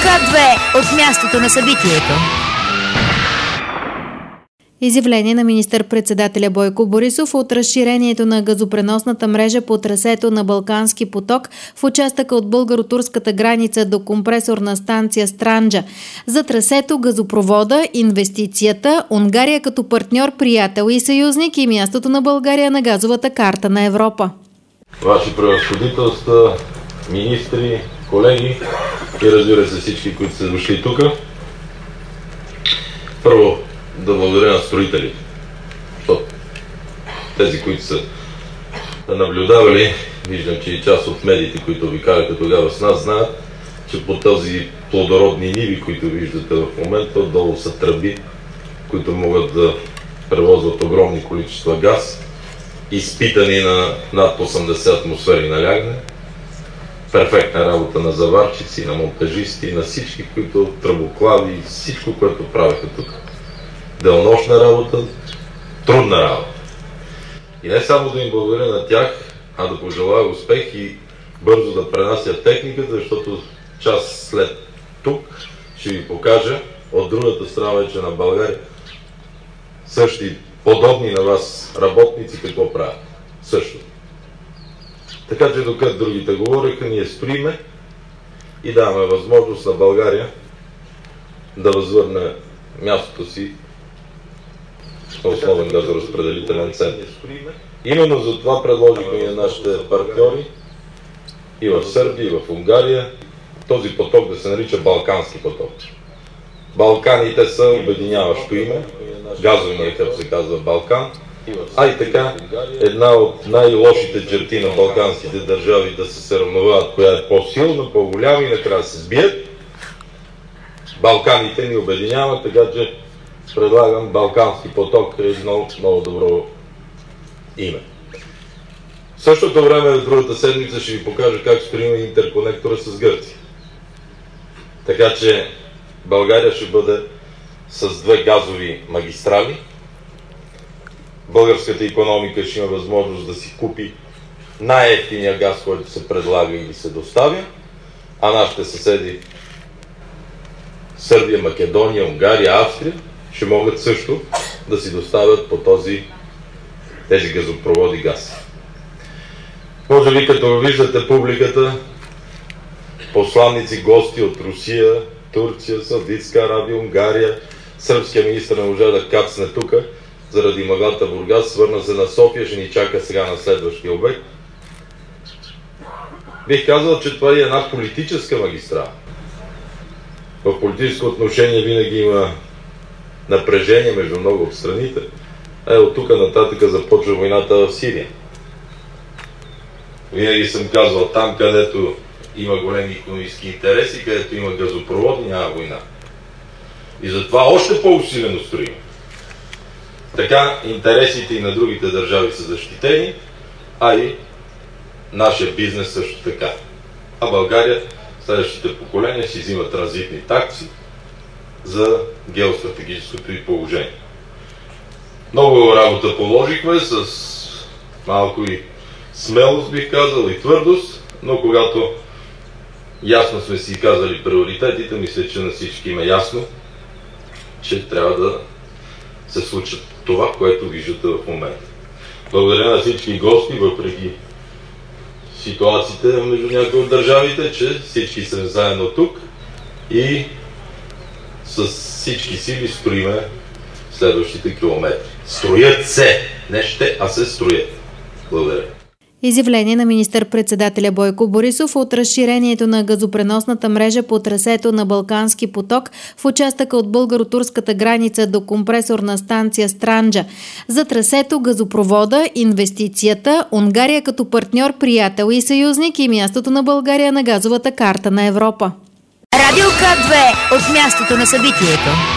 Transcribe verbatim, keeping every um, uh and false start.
К две от мястото на събитието. Изявление на министър-председателя Бойко Борисов от разширението на газопреносната мрежа по трасето на Балкански поток в участъка от българо-турската граница до компресорна станция Странджа. За трасето, газопровода, инвестицията, Унгария като партньор, приятел и съюзник и мястото на България на газовата карта на Европа. Ваши превъзходителства, министри, колеги и разбира се всички, които са дошли тук. Първо, да благодаря на строителите, защото тези, които са наблюдавали, виждам, че и част от медиите, които обикаляха тогава с нас, знаят, че по този плодородни ниви, които виждате в момента, отдолу са тръби, които могат да превозват огромни количества газ, изпитани на над осемдесет атмосфери налягане. Перфектна работа на заварчици, на монтажисти, на всички, които тръбоклави и всичко, което правеха тук. Делнощна работа, трудна работа. И не само да им благодаря на тях, а да пожелая успех и бързо да пренасят техниката, защото час след тук ще ви покажа от другата страна вече на България същи подобни на вас работници какво правят. Също. Така че докато другите говореха, ние строиме и даваме възможност на България да възвърне мястото си основен газоразпределителен център. Именно за това предложихме и на нашите партньори и в Сърбия, и в Унгария този поток да се нарича Балкански поток. Балканите са обединяващо име, газовия хъб се казва Балкан, а и така една от най-лошите черти на балканските държави да се сравняват, коя е по-силна, по-голяма и накрая се сбият. Балканите ни обединяват, така че предлагам Балкански поток е едно много добро име. В същото време, в другата седмица ще ви покажа как строим интерконектора с Гърция. Така че България ще бъде с две газови магистрали. Българската икономика ще има възможност да си купи най-евтиния газ, който се предлага или се доставя, а нашите съседи Сърбия, Македония, Унгария, Австрия ще могат също да си доставят по този, тези газопроводи газ. Може би като виждате публиката, посланници, гости от Русия, Турция, Саудитска Арабия, Унгария, сръбския министър не можа да кацне тук заради мъглата Бургас, свърна се на София, ще ни чака сега на следващия обект. Бих казал, че това е една политическа магистрала. В политическо отношение винаги има напрежение между много от страните. Е, от тук нататък започва войната в Сирия. Винаги съм казвал, там където има големи икономически интереси, където има газопроводи, няма война. И затова още по-усилено строим. Така интересите и на другите държави са защитени, а и нашия бизнес също така. А България, следващите поколения си взимат транзитни такси за геостратегическото и положение. Много работа положихме с малко и смелост, бих казал, и твърдост, но когато ясно сме си казали приоритетите, мисля, че на всички има ясно, че трябва да се случат това, което виждате в момента. Благодаря на всички гости, въпреки ситуациите между някои от държавите, че всички сме заедно тук и с всички сили строиме следващите километри. Строят се! Не ще, а се строят. Благодаря. Изявление на министър-председателя Бойко Борисов от разширението на газопреносната мрежа по трасето на Балкански поток в участъка от българо-турската граница до компресорна станция Странджа. За трасето, газопровода, инвестицията, Унгария като партньор, приятел и съюзник и мястото на България на газовата карта на Европа. Радио К две от мястото на събитието.